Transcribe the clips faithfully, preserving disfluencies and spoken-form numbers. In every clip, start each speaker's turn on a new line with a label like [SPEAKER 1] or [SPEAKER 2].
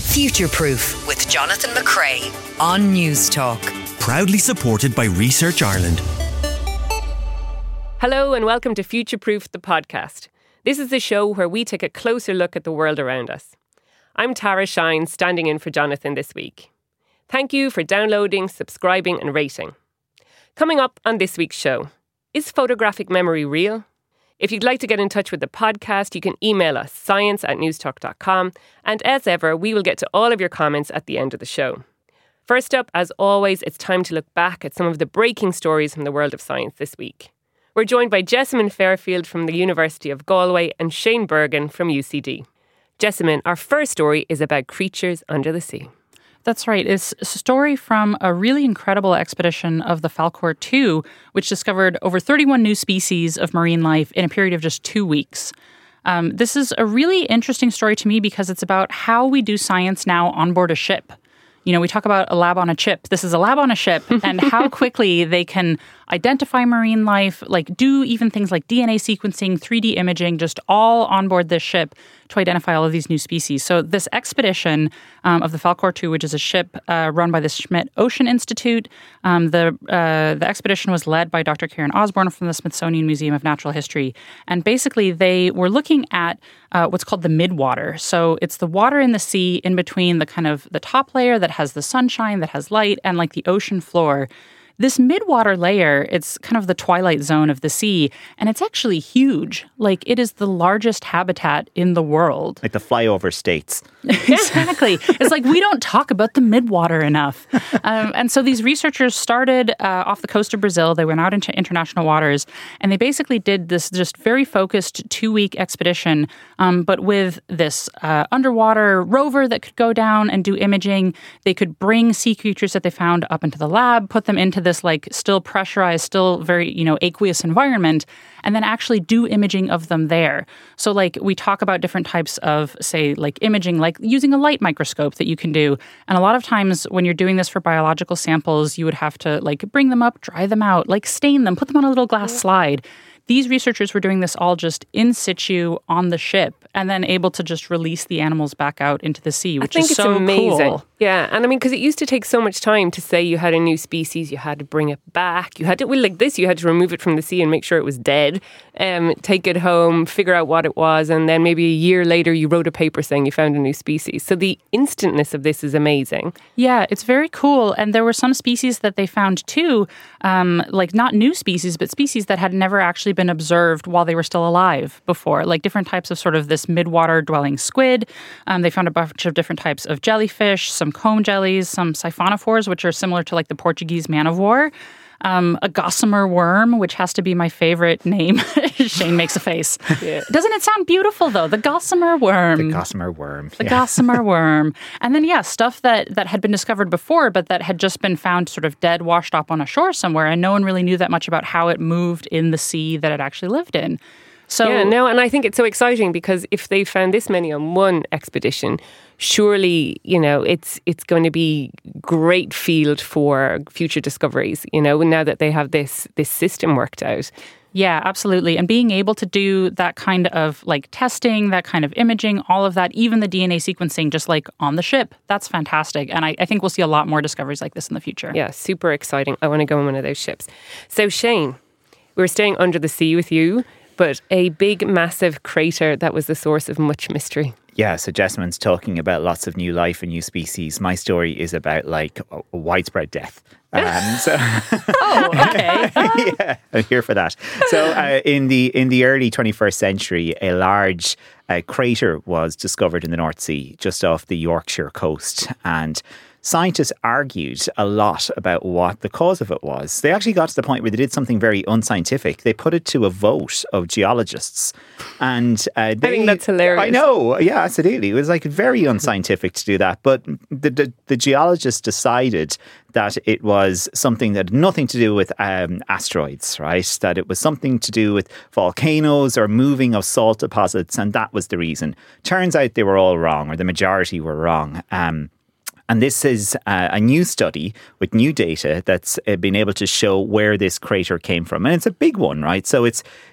[SPEAKER 1] Future Proof with Jonathan McCrea on News Talk.
[SPEAKER 2] Proudly supported by Research Ireland.
[SPEAKER 3] Hello and welcome to Future Proof, the podcast. This is the show where we take a closer look at the world around us. I'm Tara Shine, standing in for Jonathan this week. Thank you for downloading, subscribing and rating. Coming up on this week's show, is photographic memory real? If you'd like to get in touch with the podcast, you can email us, science at newstalk dot com. And as ever, we will get to all of your comments at the end of the show. First up, as always, it's time to look back at some of the breaking stories from the world of science this week. We're joined by Jessamine Fairfield from the University of Galway and Shane Bergen from U C D. Jessamine, our first story is about creatures under the sea.
[SPEAKER 4] That's right. It's a story from a really incredible expedition of the Falkor two, which discovered over thirty-one new species of marine life in a period of just two weeks. Um, this is a really interesting story to me because it's about how we do science now on board a ship. You know, we talk about a lab on a chip. This is a lab on a ship, and how quickly they can identify marine life, like do even things like D N A sequencing, three D imaging, just all on board this ship to identify all of these new species. So this expedition um, of the Falkor two, which is a ship uh, run by the Schmidt Ocean Institute, um, the uh, the expedition was led by Doctor Karen Osborne from the Smithsonian Museum of Natural History. And basically they were looking at uh, what's called the midwater. So it's the water in the sea in between the kind of the top layer that has the sunshine, that has light, and like the ocean floor. This midwater layer, it's kind of the twilight zone of the sea, and it's actually huge. Like, it is the largest habitat in the world.
[SPEAKER 5] Like the flyover states.
[SPEAKER 4] Exactly. It's like we don't talk about the midwater enough. Um, and so these researchers started uh, off the coast of Brazil. They went out into international waters, and they basically did this just very focused two-week expedition, um, but with this uh, underwater rover that could go down and do imaging. They could bring sea creatures that they found up into the lab, put them into the this like still pressurized, still very, you know, aqueous environment, and then actually do imaging of them there. So like we talk about different types of, say, like imaging, like using a light microscope that you can do. And a lot of times when you're doing this for biological samples, you would have to like bring them up, dry them out, like stain them, put them on a little glass slide. These researchers were doing this all just in situ on the ship and then able to just release the animals back out into the sea, which
[SPEAKER 3] I think
[SPEAKER 4] is
[SPEAKER 3] it's
[SPEAKER 4] so
[SPEAKER 3] amazing.
[SPEAKER 4] Cool.
[SPEAKER 3] Yeah, and I mean, because it used to take so much time to say you had a new species, you had to bring it back, you had to, well, like this, you had to remove it from the sea and make sure it was dead, um, take it home, figure out what it was, and then maybe a year later you wrote a paper saying you found a new species. So the instantness of this is amazing.
[SPEAKER 4] Yeah, it's very cool. And there were some species that they found too, um, like not new species, but species that had never actually been observed while they were still alive before, like different types of sort of this midwater dwelling squid. Um, they found a bunch of different types of jellyfish, some comb jellies, some siphonophores, which are similar to like the Portuguese man-of-war. Um, a gossamer worm, which has to be my favorite name. Shane makes a face. Yeah. Doesn't it sound beautiful, though? The gossamer worm.
[SPEAKER 5] The gossamer worm.
[SPEAKER 4] The
[SPEAKER 5] yeah.
[SPEAKER 4] gossamer worm. And then, yeah, stuff that, that had been discovered before, but that had just been found sort of dead, washed up on a shore somewhere, and no one really knew that much about how it moved in the sea that it actually lived in. So,
[SPEAKER 3] yeah, no, and I think it's so exciting because if they found this many on one expedition, surely, you know, it's it's going to be great field for future discoveries, you know, now that they have this this system worked out.
[SPEAKER 4] Yeah, absolutely. And being able to do that kind of like testing, that kind of imaging, all of that, even the D N A sequencing, just like on the ship, that's fantastic. And I, I think we'll see a lot more discoveries like this in the future.
[SPEAKER 3] Yeah, super exciting. I want to go on one of those ships. So Shane, we're staying under the sea with you, but a big, massive crater that was the source of much mystery.
[SPEAKER 5] Yeah, so Jessamine's talking about lots of new life and new species. My story is about like a widespread death. Um, so
[SPEAKER 4] oh, okay.
[SPEAKER 5] yeah, I'm here for that. So uh, in the in the early twenty-first century, a large uh, crater was discovered in the North Sea, just off the Yorkshire coast, and scientists argued a lot about what the cause of it was. They actually got to the point where they did something very unscientific. They put it to a vote of geologists. And uh, they,
[SPEAKER 3] I think that's hilarious.
[SPEAKER 5] I know. Yeah, absolutely. It was like very unscientific to do that. But the, the, the geologists decided that it was something that had nothing to do with um, asteroids, right? That it was something to do with volcanoes or moving of salt deposits. And that was the reason. Turns out they were all wrong, or the majority were wrong. Um, And this is uh, a new study with new data that's uh, been able to show where this crater came from. And it's a big one, right? So it's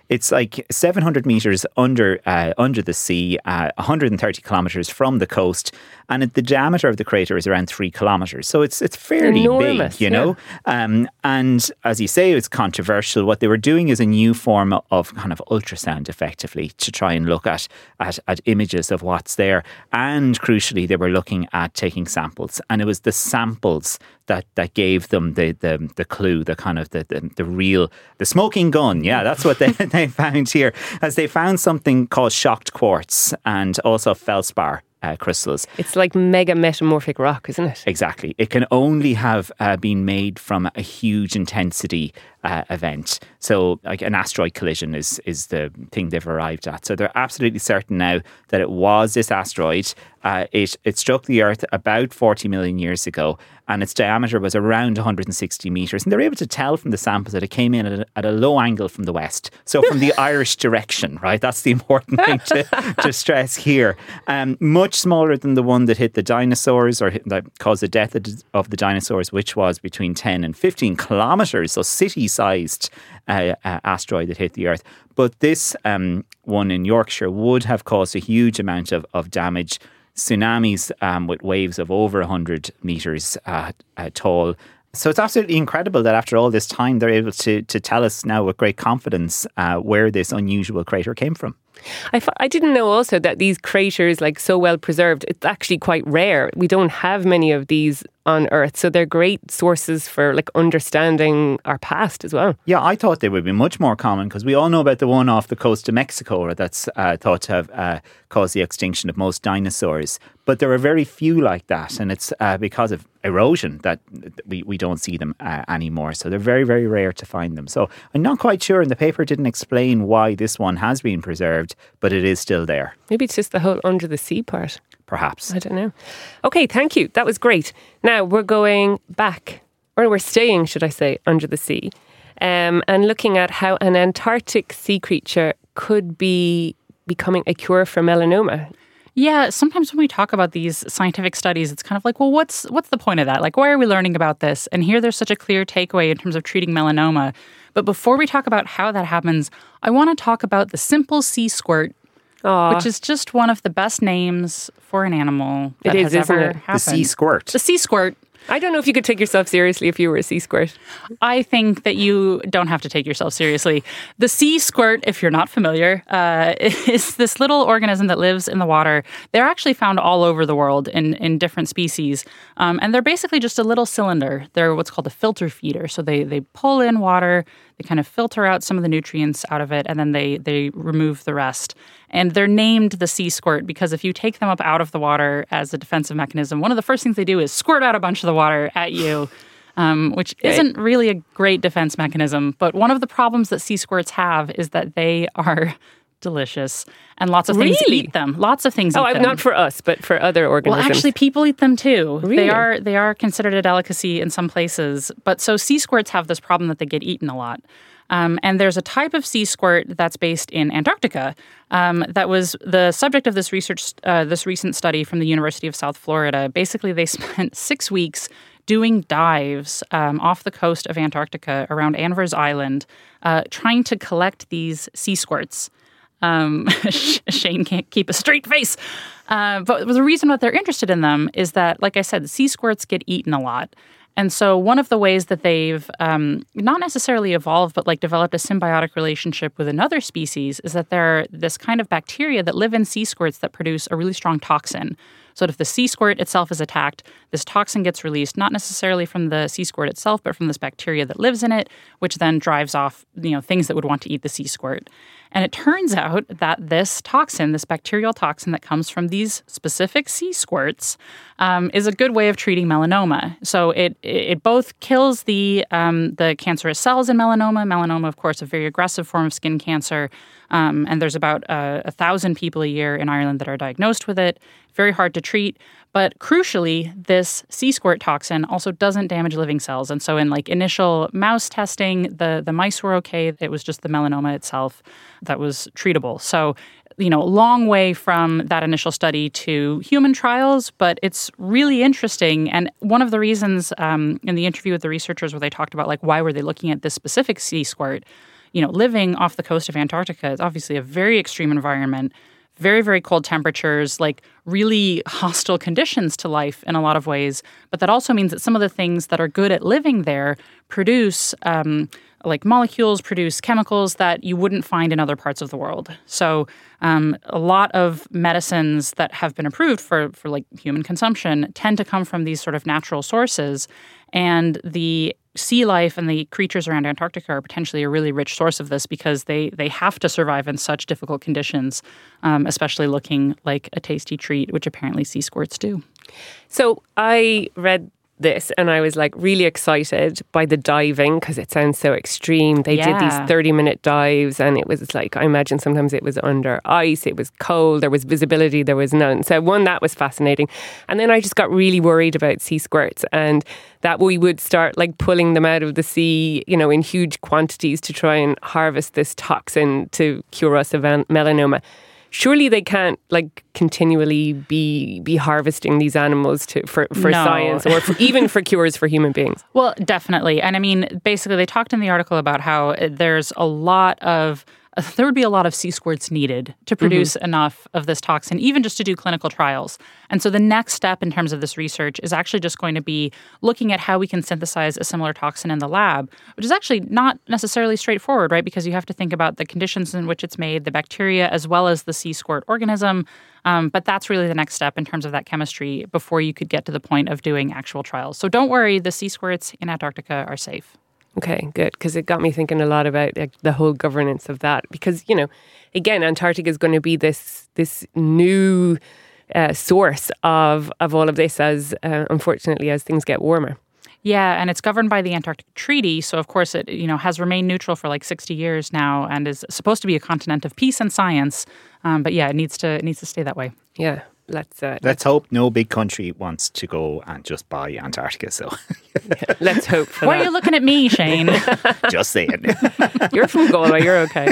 [SPEAKER 5] It's like seven hundred meters under uh, under the sea, uh, one hundred thirty kilometers from the coast, and it, the diameter of the crater is around three kilometers. So it's it's fairly
[SPEAKER 3] Enormous,
[SPEAKER 5] big, you know.
[SPEAKER 3] yeah.
[SPEAKER 5] Um, and as you say, it's controversial. What they were doing is a new form of kind of ultrasound, effectively, to try and look at at, at images of what's there. And crucially, they were looking at taking samples, and it was the samples that that gave them the the, the clue, the kind of the, the the real the smoking gun. Yeah, that's what they they found here, as they found something called shocked quartz and also feldspar uh, crystals.
[SPEAKER 3] It's like mega metamorphic rock, isn't it?
[SPEAKER 5] Exactly. It can only have uh, been made from a huge intensity uh, event. So like an asteroid collision is is the thing they've arrived at. So they're absolutely certain now that it was this asteroid. Uh, it, it struck the Earth about forty million years ago, and its diameter was around one hundred sixty metres. And they were able to tell from the samples that it came in at a, at a low angle from the west. So from the Irish direction, right? That's the important thing to, to stress here. Um, much smaller than the one that hit the dinosaurs, or hit, that caused the death of the dinosaurs, which was between ten and fifteen kilometres, so city-sized uh, uh, asteroid that hit the Earth. But this um, one in Yorkshire would have caused a huge amount of, of damage. Tsunamis um, with waves of over one hundred metres uh, uh, tall. So it's absolutely incredible that after all this time, they're able to to tell us now with great confidence uh, where this unusual crater came from.
[SPEAKER 3] I, f- I didn't know also that these craters, like so well preserved, it's actually quite rare. We don't have many of these on Earth, so they're great sources for like understanding our past as well.
[SPEAKER 5] Yeah, I thought they would be much more common, because we all know about the one off the coast of Mexico that's uh, thought to have uh, caused the extinction of most dinosaurs. But there are very few like that, and it's uh, because of erosion that we, we don't see them uh, anymore. So they're very, very rare to find them. So I'm not quite sure, and the paper didn't explain why this one has been preserved, but it is still there.
[SPEAKER 3] Maybe it's just the whole under the sea part.
[SPEAKER 5] Perhaps.
[SPEAKER 3] I don't know. Okay, thank you. That was great. Now we're going back, or we're staying, should I say, under the sea, um, and looking at how an Antarctic sea creature could be becoming a cure for melanoma.
[SPEAKER 4] Yeah, sometimes when we talk about these scientific studies, it's kind of like, well, what's what's the point of that? Like, why are we learning about this? And here there's such a clear takeaway in terms of treating melanoma. But before we talk about how that happens, I want to talk about the simple sea squirt,
[SPEAKER 3] Aww.
[SPEAKER 4] which is just one of the best names for an animal that
[SPEAKER 3] It
[SPEAKER 4] has
[SPEAKER 3] is, isn't
[SPEAKER 4] ever
[SPEAKER 3] it?
[SPEAKER 4] happened.
[SPEAKER 5] The sea squirt.
[SPEAKER 4] The sea squirt.
[SPEAKER 3] I don't know if you could take yourself seriously if you were a sea squirt.
[SPEAKER 4] I think that you don't have to take yourself seriously. The sea squirt, if you're not familiar, uh, is this little organism that lives in the water. They're actually found all over the world in, in different species. Um, and they're basically just a little cylinder. They're what's called a filter feeder. So they, they pull in water, they kind of filter out some of the nutrients out of it, and then they, they remove the rest. And they're named the sea squirt because if you take them up out of the water as a defensive mechanism, one of the first things they do is squirt out a bunch of the water at you, um, which
[SPEAKER 3] Great.
[SPEAKER 4] isn't really a great defense mechanism. But one of the problems that sea squirts have is that they are delicious, and lots of things
[SPEAKER 3] Really?
[SPEAKER 4] eat them. Lots of things
[SPEAKER 3] Oh,
[SPEAKER 4] eat them.
[SPEAKER 3] not for us, but for other
[SPEAKER 4] Well,
[SPEAKER 3] organisms.
[SPEAKER 4] actually, people eat them too.
[SPEAKER 3] Really?
[SPEAKER 4] They are they are considered a delicacy in some places. But so sea squirts have this problem that they get eaten a lot. Um, and there's a type of sea squirt that's based in Antarctica um, that was the subject of this research, uh, this recent study from the University of South Florida. Basically, they spent six weeks doing dives um, off the coast of Antarctica around Anvers Island, uh, trying to collect these sea squirts. Um, Shane can't keep a straight face. Uh, but the reason that they're interested in them is that, like I said, sea squirts get eaten a lot. And so one of the ways that they've um, not necessarily evolved, but like developed a symbiotic relationship with another species is that they're this kind of bacteria that live in sea squirts that produce a really strong toxin. So if the sea squirt itself is attacked, this toxin gets released, not necessarily from the sea squirt itself, but from this bacteria that lives in it, which then drives off, you know, things that would want to eat the sea squirt. And it turns out that this toxin, this bacterial toxin that comes from these specific sea squirts, um, is a good way of treating melanoma. So it it both kills the um, the cancerous cells in melanoma. Melanoma, of course, a very aggressive form of skin cancer. Um, and there's about uh, a thousand people a year in Ireland that are diagnosed with it. Very hard to treat. But crucially, this sea squirt toxin also doesn't damage living cells. And so in like initial mouse testing, the, the mice were okay. It was just the melanoma itself that was treatable. So, you know, long way from that initial study to human trials, but it's really interesting. And one of the reasons um, in the interview with the researchers where they talked about like why were they looking at this specific sea squirt, you know, living off the coast of Antarctica is obviously a very extreme environment, very, very cold temperatures, like really hostile conditions to life in a lot of ways. But that also means that some of the things that are good at living there produce um, like molecules, produce chemicals that you wouldn't find in other parts of the world. So um, a lot of medicines that have been approved for, for like human consumption tend to come from these sort of natural sources. And the sea life and the creatures around Antarctica are potentially a really rich source of this because they they have to survive in such difficult conditions, um, especially looking like a tasty treat, which apparently sea squirts do.
[SPEAKER 3] So I read this and I was like really excited by the diving because it sounds so extreme. They
[SPEAKER 4] Yeah.
[SPEAKER 3] did these thirty minute dives and it was like, I imagine sometimes it was under ice, it was cold, there was visibility, there was none. So one, that was fascinating. And then I just got really worried about sea squirts and that we would start like pulling them out of the sea, you know, in huge quantities to try and harvest this toxin to cure us of an- melanoma. Surely they can't like continually be be harvesting these animals to for, for
[SPEAKER 4] No.
[SPEAKER 3] science or for, even for cures for human beings.
[SPEAKER 4] Well, definitely. And I mean, basically, they talked in the article about how there's a lot of, there would be a lot of sea squirts needed to produce mm-hmm. enough of this toxin, even just to do clinical trials. And so the next step in terms of this research is actually just going to be looking at how we can synthesize a similar toxin in the lab, which is actually not necessarily straightforward, right? Because you have to think about the conditions in which it's made, the bacteria, as well as the sea squirt organism. Um, but that's really the next step in terms of that chemistry before you could get to the point of doing actual trials. So don't worry, the sea squirts in Antarctica are safe.
[SPEAKER 3] Okay, good, because it got me thinking a lot about like, the whole governance of that. Because, you know, again, Antarctica is going to be this this new uh, source of, of all of this as, uh, unfortunately, as things get warmer.
[SPEAKER 4] Yeah, and it's governed by the Antarctic Treaty. So, of course, it you know has remained neutral for like sixty years now and is supposed to be a continent of peace and science. Um, but yeah, it needs to it needs to stay that way.
[SPEAKER 3] Yeah. Let's uh,
[SPEAKER 5] let's hope no big country wants to go and just buy Antarctica. So
[SPEAKER 3] yeah, let's hope for
[SPEAKER 4] Why
[SPEAKER 3] that.
[SPEAKER 4] are you looking at me, Shane?
[SPEAKER 5] Just saying.
[SPEAKER 3] You're from Galway. You're okay.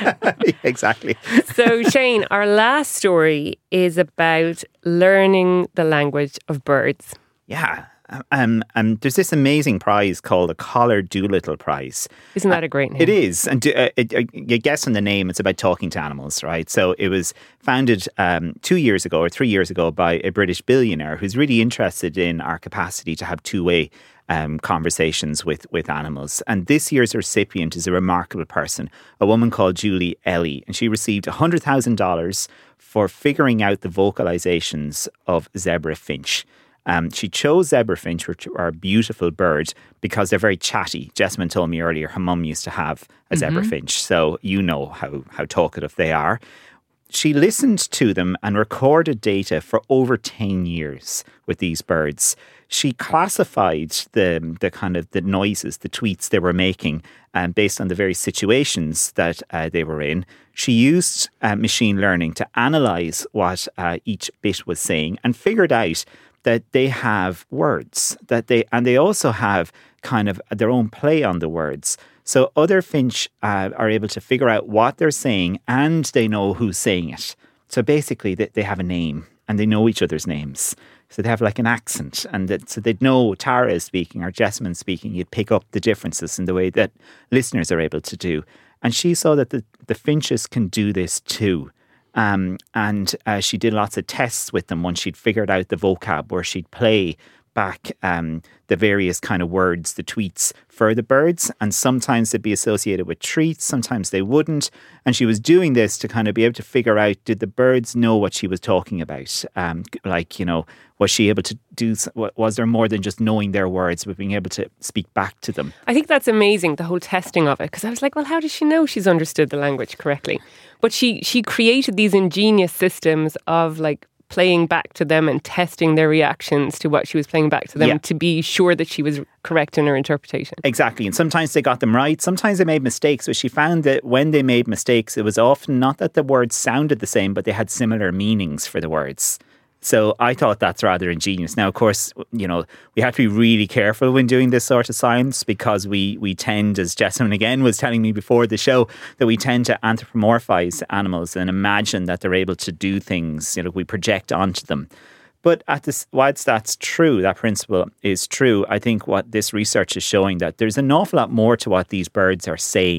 [SPEAKER 5] Exactly.
[SPEAKER 3] So Shane, our last story is about learning the language of birds.
[SPEAKER 5] Yeah. Um, um, there's this amazing prize called the Collar Doolittle Prize.
[SPEAKER 3] Isn't that a great name?
[SPEAKER 5] It is. And uh, it, uh, you guess on the name, it's about talking to animals, right? So it was founded um, two years ago or three years ago by a British billionaire who's really interested in our capacity to have two-way um, conversations with, with animals. And this year's recipient is a remarkable person, a woman called Julie Ellie. And she received one hundred thousand dollars for figuring out the vocalizations of zebra finch. Um, she chose zebra finch, which are a beautiful bird, because they're very chatty. Jessamine told me earlier her mum used to have a zebra mm-hmm. finch, so you know how, how talkative they are. She listened to them and recorded data for over ten years with these birds. She classified the the kind of the noises, the tweets they were making, um, based on the various situations that uh, they were in. She used uh, machine learning to analyse what uh, each bit was saying and figured out that they have words, that they and they also have kind of their own play on the words. So other finch uh, are able to figure out what they're saying and they know who's saying it. So basically they, they have a name and they know each other's names. So they have like an accent and that, so they'd know Tara is speaking or Jessamine speaking. You'd pick up the differences in the way that listeners are able to do. And she saw that the, the finches can do this too. Um, and uh, she did lots of tests with them once she'd figured out the vocab, where she'd play back um, the various kind of words, the tweets for the birds. And sometimes they'd be associated with treats, sometimes they wouldn't. And she was doing this to kind of be able to figure out, did the birds know what she was talking about? Um, like, you know, was she able to do, was there more than just knowing their words, but being able to speak back to them?
[SPEAKER 3] I think that's amazing, the whole testing of it, because I was like, well, how does she know she's understood the language correctly? But she she created these ingenious systems of like playing back to them and testing their reactions to what she was playing back to them yeah. to be sure that she was correct in her interpretation.
[SPEAKER 5] Exactly. And sometimes they got them right. Sometimes they made mistakes. So she found that when they made mistakes, it was often not that the words sounded the same, but they had similar meanings for the words. So I thought that's rather ingenious. Now, of course, you know, we have to be really careful when doing this sort of science because we we tend, as Jessamine again was telling me before the show, that we tend to anthropomorphize animals and imagine that they're able to do things, you know, we project onto them. But at this, whilst that's true, that principle is true, I think what this research is showing that there's an awful lot more to what these birds are saying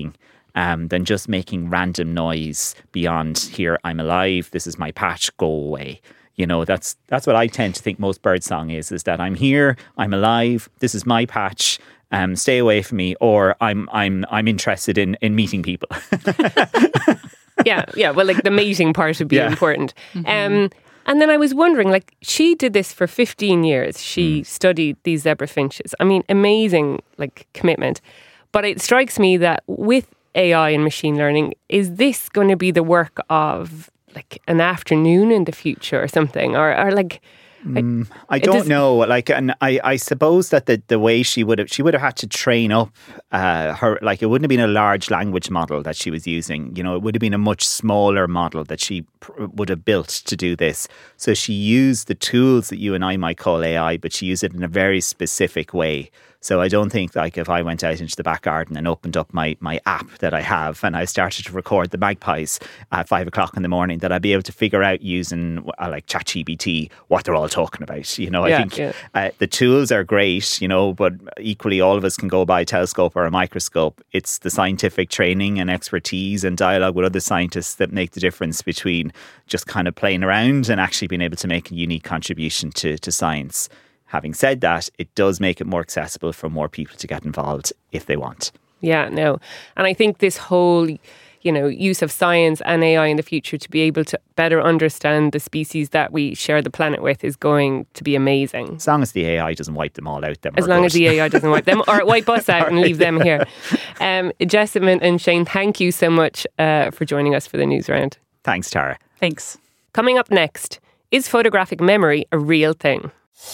[SPEAKER 5] um, than just making random noise beyond here, I'm alive, this is my patch, go away. You know, that's that's what I tend to think most birdsong is, is that I'm here, I'm alive, this is my patch, um, stay away from me, or I'm I'm I'm interested in, in meeting people.
[SPEAKER 3] yeah, yeah. Well, like the mating part would be
[SPEAKER 5] yeah.
[SPEAKER 3] important. Mm-hmm. Um, and then I was wondering, like, she did this for fifteen years. She mm. studied these zebra finches. I mean, amazing, like, commitment. But it strikes me that with A I and machine learning, is this going to be the work of like an afternoon in the future or something, or, or like?
[SPEAKER 5] Mm, I don't does, know. Like, and I, I suppose that the, the way she would have, she would have had to train up uh, her. Like, it wouldn't have been a large language model that she was using. You know, it would have been a much smaller model that she pr- would have built to do this. So she used the tools that you and I might call A I, but she used it in a very specific way. So I don't think, like, if I went out into the back garden and opened up my, my app that I have and I started to record the magpies at five o'clock in the morning, that I'd be able to figure out using uh, like ChatGPT what they're all talking about. You know, I yeah, think yeah. uh, the tools are great, you know, but equally all of us can go buy a telescope or a microscope. It's the scientific training and expertise and dialogue with other scientists that make the difference between just kind of playing around and actually being able to make a unique contribution to, to science. Having said that, it does make it more accessible for more people to get involved if they want.
[SPEAKER 3] Yeah, no. And I think this whole, you know, use of science and A I in the future to be able to better understand the species that we share the planet with is going to be amazing.
[SPEAKER 5] As long as the A I doesn't wipe them all out. Then
[SPEAKER 3] as long good. as the A I doesn't wipe them or wipe us out and leave them here. Um, Jessamine and Shane, thank you so much uh, for joining us for the news round.
[SPEAKER 5] Thanks, Tara.
[SPEAKER 4] Thanks.
[SPEAKER 3] Coming up next, is photographic memory a real thing?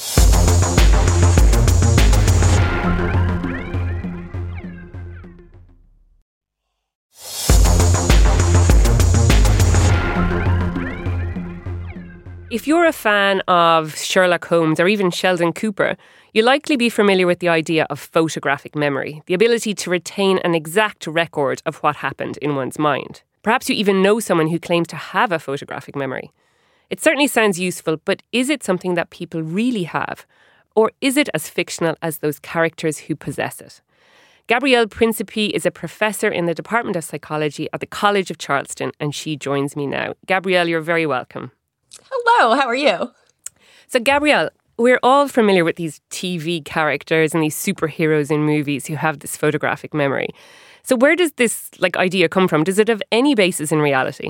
[SPEAKER 3] If you're a fan of Sherlock Holmes or even Sheldon Cooper, you'll likely be familiar with the idea of photographic memory, the ability to retain an exact record of what happened in one's mind. Perhaps you even know someone who claims to have a photographic memory. It certainly sounds useful, but is it something that people really have? Or is it as fictional as those characters who possess it? Gabrielle Principi is a professor in the Department of Psychology at the College of Charleston, and she joins me now. Gabrielle, you're very welcome.
[SPEAKER 6] Hello, how are you?
[SPEAKER 3] So, Gabrielle, we're all familiar with these T V characters and these superheroes in movies who have this photographic memory. So where does this like idea come from? Does it have any basis in reality?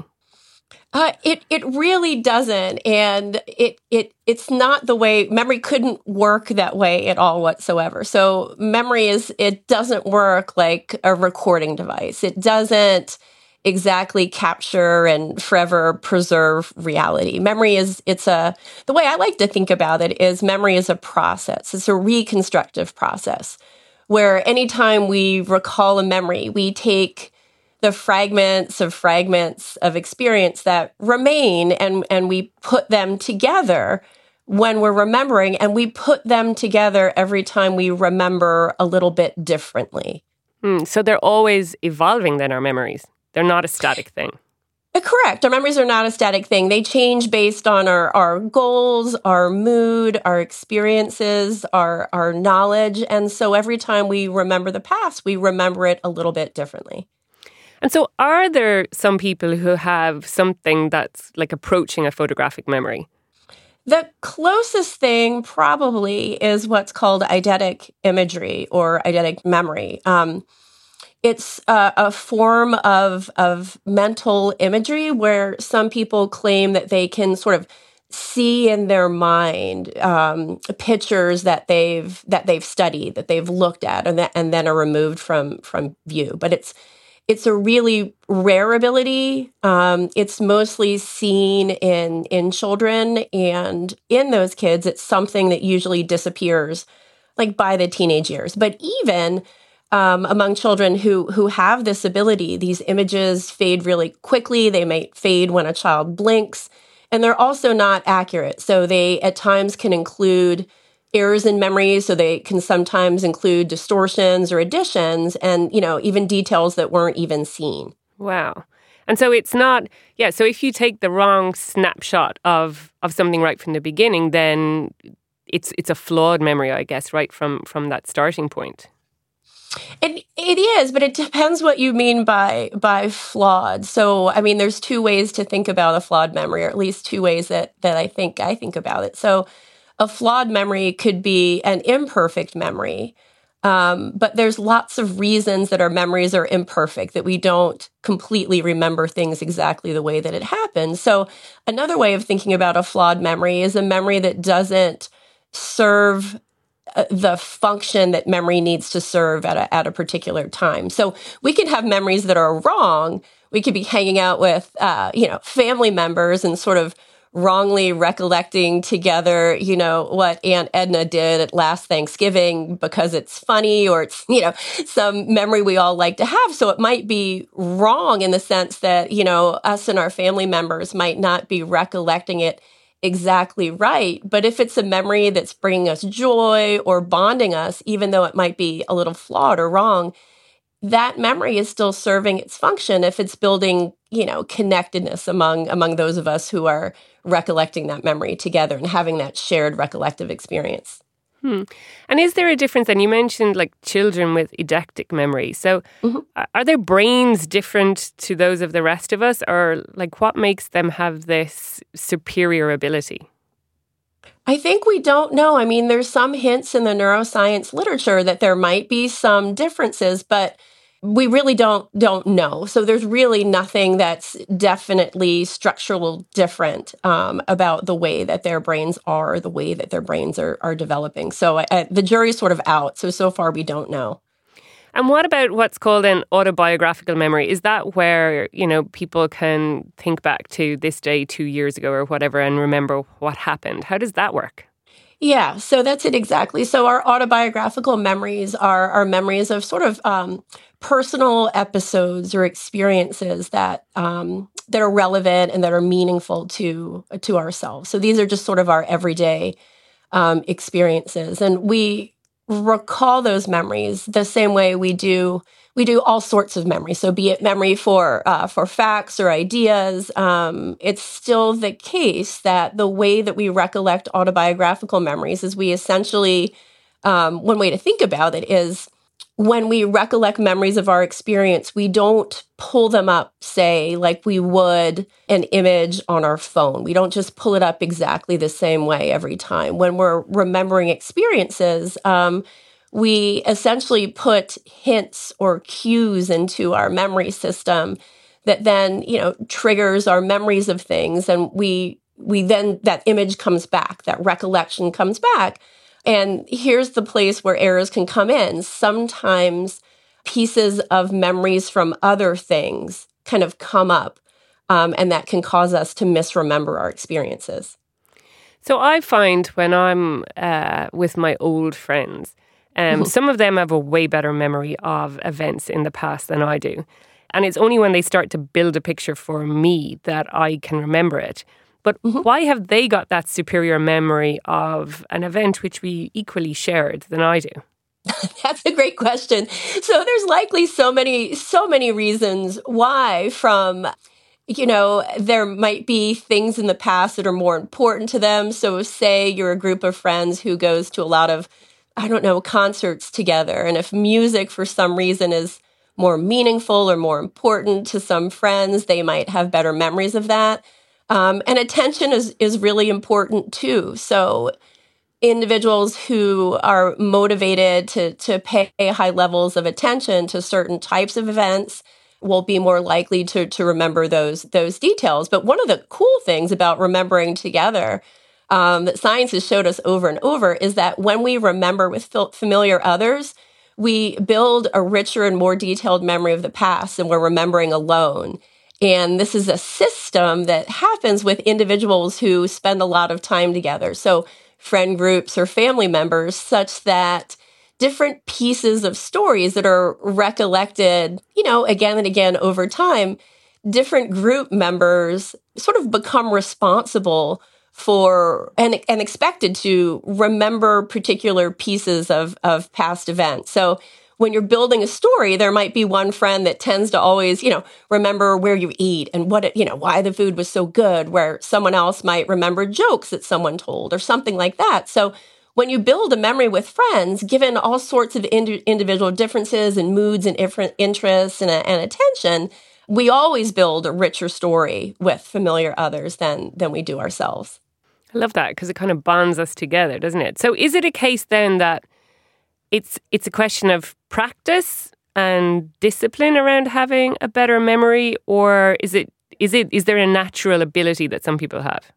[SPEAKER 6] Uh, it it really doesn't, and it it it's not the way memory couldn't work that way at all whatsoever. So memory is it doesn't work like a recording device. It doesn't exactly capture and forever preserve reality. Memory is it's a the way I like to think about it is memory is a process. It's a reconstructive process where anytime we recall a memory, we take the fragments of fragments of experience that remain and, and we put them together when we're remembering, and we put them together every time we remember a little bit differently.
[SPEAKER 3] Mm, so they're always evolving then, our memories. They're not a static thing.
[SPEAKER 6] Uh, correct. Our memories are not a static thing. They change based on our, our goals, our mood, our experiences, our, our knowledge. And so every time we remember the past, we remember it a little bit differently.
[SPEAKER 3] And so are there some people who have something that's like approaching a photographic memory?
[SPEAKER 6] The closest thing probably is what's called eidetic imagery or eidetic memory. Um, it's uh, a form of, of mental imagery where some people claim that they can sort of see in their mind um, pictures that they've that they've studied, that they've looked at, and that and then are removed from from view. But it's It's a really rare ability. Um, it's mostly seen in in children, and in those kids, it's something that usually disappears, like by the teenage years. But even um, among children who who have this ability, these images fade really quickly. They might fade when a child blinks, and they're also not accurate. So they at times can include errors in memory, so they can sometimes include distortions or additions and, you know, even details that weren't even seen.
[SPEAKER 3] Wow. And so it's not, yeah, so if you take the wrong snapshot of of something right from the beginning, then it's it's a flawed memory, I guess, right from, from that starting point.
[SPEAKER 6] It, it is, but it depends what you mean by by flawed. So, I mean, there's two ways to think about a flawed memory, or at least two ways that that I think I think about it. So, a flawed memory could be an imperfect memory, um, but there's lots of reasons that our memories are imperfect, that we don't completely remember things exactly the way that it happened. So, another way of thinking about a flawed memory is a memory that doesn't serve the function that memory needs to serve at a, at a particular time. So we can have memories that are wrong. We could be hanging out with, uh, you know, family members and sort of wrongly recollecting together, you know, what Aunt Edna did at last Thanksgiving because it's funny, or it's, you know, some memory we all like to have. So it might be wrong in the sense that, you know, us and our family members might not be recollecting it exactly right. But if it's a memory that's bringing us joy or bonding us, even though it might be a little flawed or wrong, that memory is still serving its function if it's building, you know, connectedness among among those of us who are recollecting that memory together and having that shared recollective experience.
[SPEAKER 3] Hmm. And is there a difference? And you mentioned like children with eidetic memory. So mm-hmm. are their brains different to those of the rest of us? Or like what makes them have this superior ability?
[SPEAKER 6] I think we don't know. I mean, there's some hints in the neuroscience literature that there might be some differences, but we really don't don't know. So there's really nothing that's definitely structural different um, about the way that their brains are, the way that their brains are are developing. So uh, the jury's sort of out. So, so far we don't know.
[SPEAKER 3] And what about what's called an autobiographical memory? Is that where, you know, people can think back to this day two years ago or whatever and remember what happened? How does that work?
[SPEAKER 6] Yeah, so that's it exactly. So our autobiographical memories are, are memories of sort of um, personal episodes or experiences that um, that are relevant and that are meaningful to to ourselves. So these are just sort of our everyday um, experiences, and we recall those memories the same way we do we do all sorts of memories. So be it memory for uh, for facts or ideas, um, it's still the case that the way that we recollect autobiographical memories is we essentially, um, one way to think about it is when we recollect memories of our experience, we don't pull them up, say, like we would an image on our phone. We don't just pull it up exactly the same way every time. When we're remembering experiences, um, we essentially put hints or cues into our memory system that then, you know, triggers our memories of things. And we we then, that image comes back, that recollection comes back. And here's the place where errors can come in. Sometimes pieces of memories from other things kind of come up, um, and that can cause us to misremember our experiences. So
[SPEAKER 3] I find when I'm uh, with my old friends, um, some of them have a way better memory of events in the past than I do. And it's only when they start to build a picture for me that I can remember it. But mm-hmm. why have they got that superior memory of an event which we equally shared than I do?
[SPEAKER 6] That's a great question. So there's likely so many, so many reasons why. From, you know, there might be things in the past that are more important to them. So say you're a group of friends who goes to a lot of, I don't know, concerts together. And if music for some reason is more meaningful or more important to some friends, they might have better memories of that. Um, and attention is, is really important too. So individuals who are motivated to, to pay high levels of attention to certain types of events will be more likely to, to remember those, those details. But one of the cool things about remembering together um, that science has showed us over and over is that when we remember with familiar others, we build a richer and more detailed memory of the past than we're remembering alone. And this is a system that happens with individuals who spend a lot of time together. So friend groups or family members, such that different pieces of stories that are recollected, you know, again and again over time, different group members sort of become responsible for and, and expected to remember particular pieces of, of past events. So when you're building a story, there might be one friend that tends to always, you know, remember where you eat and what it, you know, why the food was so good, where someone else might remember jokes that someone told or something like that. So when you build a memory with friends, given all sorts of ind- individual differences and moods and different interests and, and attention, we always build a richer story with familiar others than than we do ourselves.
[SPEAKER 3] I love that because it kind of bonds us together, doesn't it? So is it a case then that it's it's a question of practice and discipline around having a better memory, or is it is it is there a natural ability that some people have?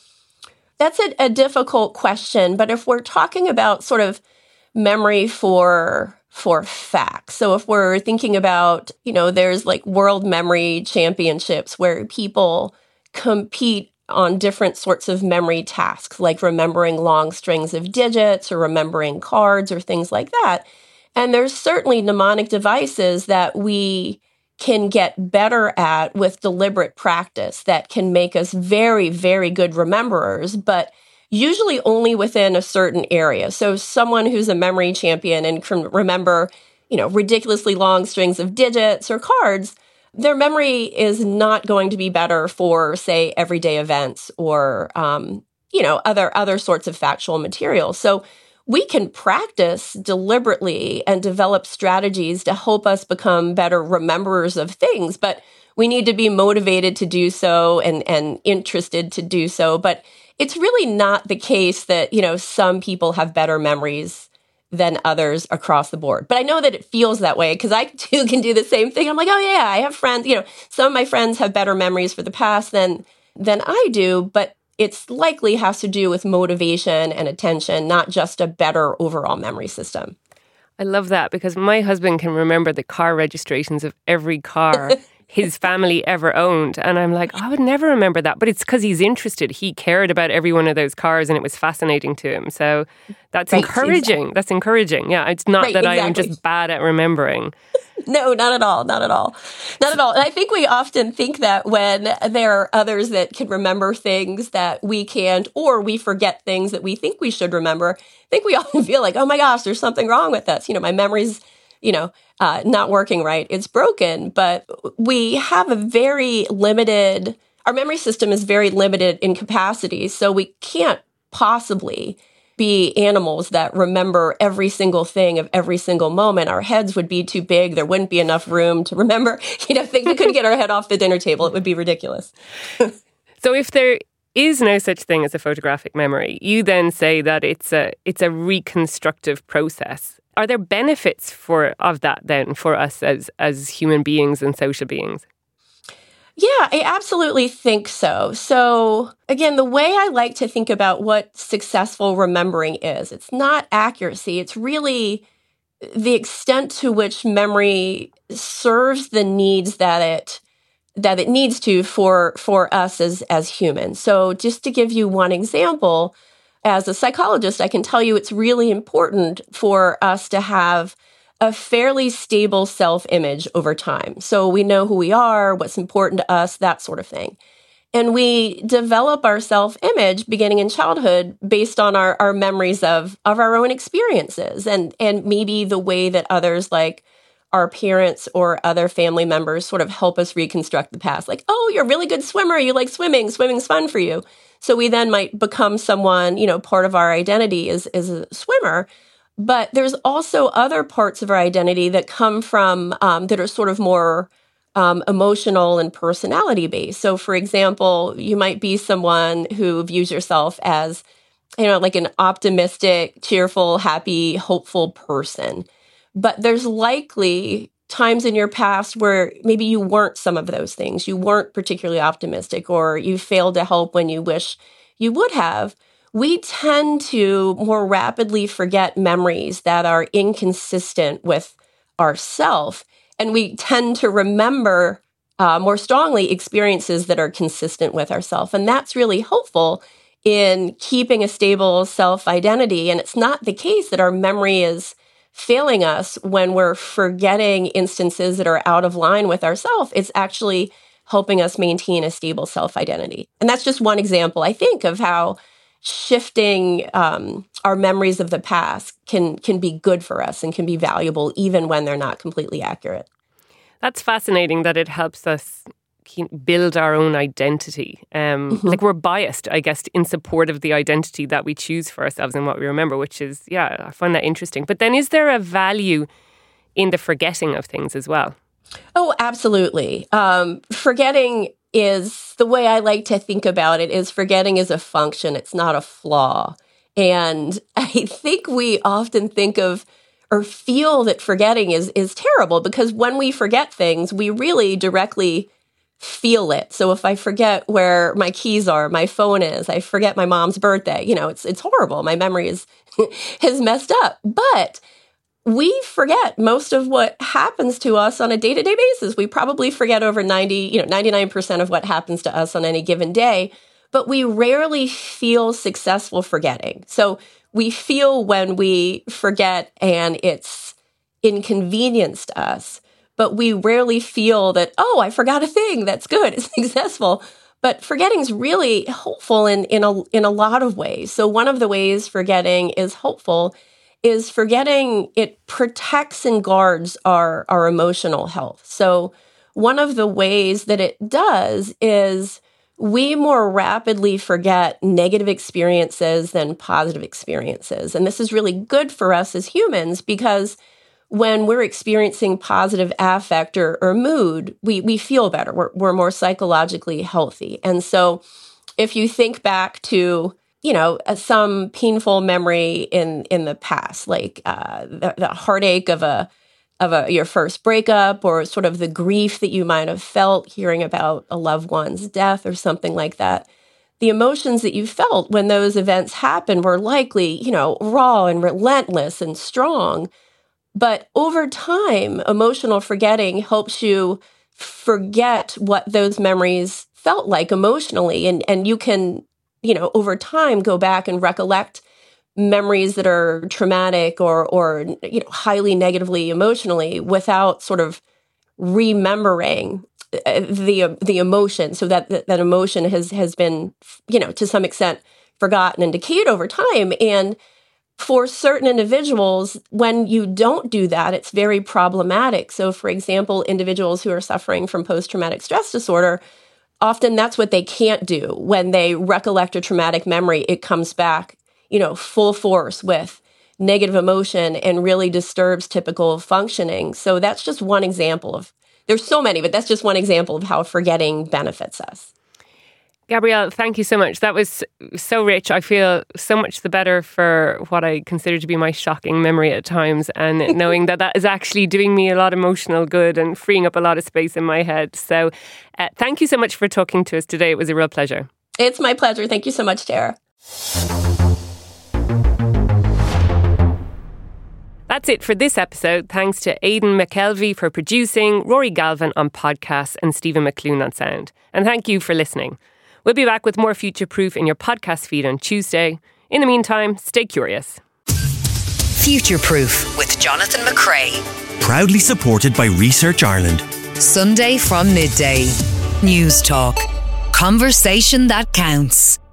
[SPEAKER 6] That's a, a difficult question, but if we're talking about sort of memory for for facts, so if we're thinking about, you know, there's like world memory championships where people compete on different sorts of memory tasks, like remembering long strings of digits or remembering cards or things like that. And there's certainly mnemonic devices that we can get better at with deliberate practice that can make us very, very good rememberers, but usually only within a certain area. So someone who's a memory champion and can remember, you know, ridiculously long strings of digits or cards, their memory is not going to be better for, say, everyday events or, um, you know, other other sorts of factual material. So we can practice deliberately and develop strategies to help us become better rememberers of things, but we need to be motivated to do so and, and interested to do so. But it's really not the case that, you know, some people have better memories than others across the board. But I know that it feels that way because I too can do the same thing. I'm like, oh yeah, I have friends, you know, some of my friends have better memories for the past than than I do, but it's likely has to do with motivation and attention, not just a better overall memory system.
[SPEAKER 3] I love that because my husband can remember the car registrations of every car his family ever owned. And I'm like, I would never remember that. But it's because he's interested. He cared about every one of those cars and it was fascinating to him. So that's right, encouraging. Exactly. That's encouraging. Yeah, it's not right, that exactly. I am just bad at remembering.
[SPEAKER 6] No, not at all. Not at all. Not at all. And I think we often think that when there are others that can remember things that we can't, or we forget things that we think we should remember, I think we often feel like, oh my gosh, there's something wrong with us. You know, my memory's, you know, uh, not working right. It's broken. But we have a very limited, our memory system is very limited in capacity. So we can't possibly be animals that remember every single thing of every single moment. Our heads would be too big. There wouldn't be enough room to remember, you know, things we couldn't get our head off the dinner table. It would be ridiculous.
[SPEAKER 3] So if there is no such thing as a photographic memory, you then say that it's a it's a reconstructive process. Are there benefits for of that then for us as as human beings and social beings?
[SPEAKER 6] Yeah, I absolutely think so. So again, the way I like to think about what successful remembering is, it's not accuracy. It's really the extent to which memory serves the needs that it that it needs to for for us as as humans. So just to give you one example, as a psychologist, I can tell you it's really important for us to have a fairly stable self-image over time. So we know who we are, what's important to us, that sort of thing. And we develop our self-image beginning in childhood based on our, our memories of, of our own experiences and, and maybe the way that others like our parents or other family members sort of help us reconstruct the past. Like, oh, you're a really good swimmer. You like swimming. Swimming's fun for you. So we then might become someone, you know, part of our identity is, is a swimmer. But there's also other parts of our identity that come from, um, that are sort of more um, emotional and personality based. So, for example, you might be someone who views yourself as, you know, like an optimistic, cheerful, happy, hopeful person. But there's likely times in your past where maybe you weren't some of those things. You weren't particularly optimistic, or you failed to help when you wish you would have. We tend to more rapidly forget memories that are inconsistent with ourself, and we tend to remember uh, more strongly experiences that are consistent with ourself. And that's really helpful in keeping a stable self-identity. And it's not the case that our memory is failing us when we're forgetting instances that are out of line with ourself. It's actually helping us maintain a stable self-identity. And that's just one example, I think, of how shifting um, our memories of the past can can be good for us and can be valuable even when they're not completely accurate.
[SPEAKER 3] That's fascinating that it helps us build our own identity. Um, mm-hmm. Like we're biased, I guess, in support of the identity that we choose for ourselves and what we remember, which is, yeah, I find that interesting. But then is there a value in the forgetting of things as well?
[SPEAKER 6] Oh, absolutely. Um, forgetting is, the way I like to think about it is forgetting is a function. It's not a flaw. And I think we often think of or feel that forgetting is is terrible, because when we forget things, we really directly feel it. So if I forget where my keys are, my phone is, I forget my mom's birthday, you know, it's it's horrible. My memory is is messed up. But we forget most of what happens to us on a day-to-day basis. We probably forget over ninety, you know, ninety-nine percent of what happens to us on any given day, but we rarely feel successful forgetting. So we feel when we forget and it's inconvenienced us, but we rarely feel that, oh, I forgot a thing. That's good. It's successful. But forgetting is really hopeful in, in, a, in a lot of ways. So one of the ways forgetting is hopeful is forgetting, it protects and guards our, our emotional health. So one of the ways that it does is we more rapidly forget negative experiences than positive experiences. And this is really good for us as humans, because when we're experiencing positive affect or, or mood, we, we feel better. We're, we're more psychologically healthy. And so if you think back to, you know, some painful memory in, in the past, like uh, the, the heartache of a of a, your first breakup, or sort of the grief that you might have felt hearing about a loved one's death or something like that, the emotions that you felt when those events happened were likely, you know, raw and relentless and strong. But over time, emotional forgetting helps you forget what those memories felt like emotionally. And, and you can, you know, over time go back and recollect memories that are traumatic or, or, you know, highly negatively emotionally without sort of remembering the the emotion. So that that, that emotion has has been, you know, to some extent forgotten and decayed over time. And for certain individuals, when you don't do that, it's very problematic. So, for example, individuals who are suffering from post-traumatic stress disorder, often that's what they can't do. When they recollect a traumatic memory, it comes back, you know, full force with negative emotion and really disturbs typical functioning. So that's just one example of, there's so many, but that's just one example of how forgetting benefits us.
[SPEAKER 3] Gabrielle, thank you so much. That was so rich. I feel so much the better for what I consider to be my shocking memory at times, and knowing that that is actually doing me a lot of emotional good and freeing up a lot of space in my head. So uh, thank you so much for talking to us today. It was a real pleasure.
[SPEAKER 6] It's my pleasure. Thank you so much, Tara.
[SPEAKER 3] That's it for this episode. Thanks to Aidan McKelvey for producing, Rory Galvin on podcasts, and Stephen McClune on sound. And thank you for listening. We'll be back with more Future Proof in your podcast feed on Tuesday. In the meantime, stay curious.
[SPEAKER 1] Future Proof with Jonathan McCrea.
[SPEAKER 2] Proudly supported by Research Ireland.
[SPEAKER 1] Sunday from midday. News Talk. Conversation that counts.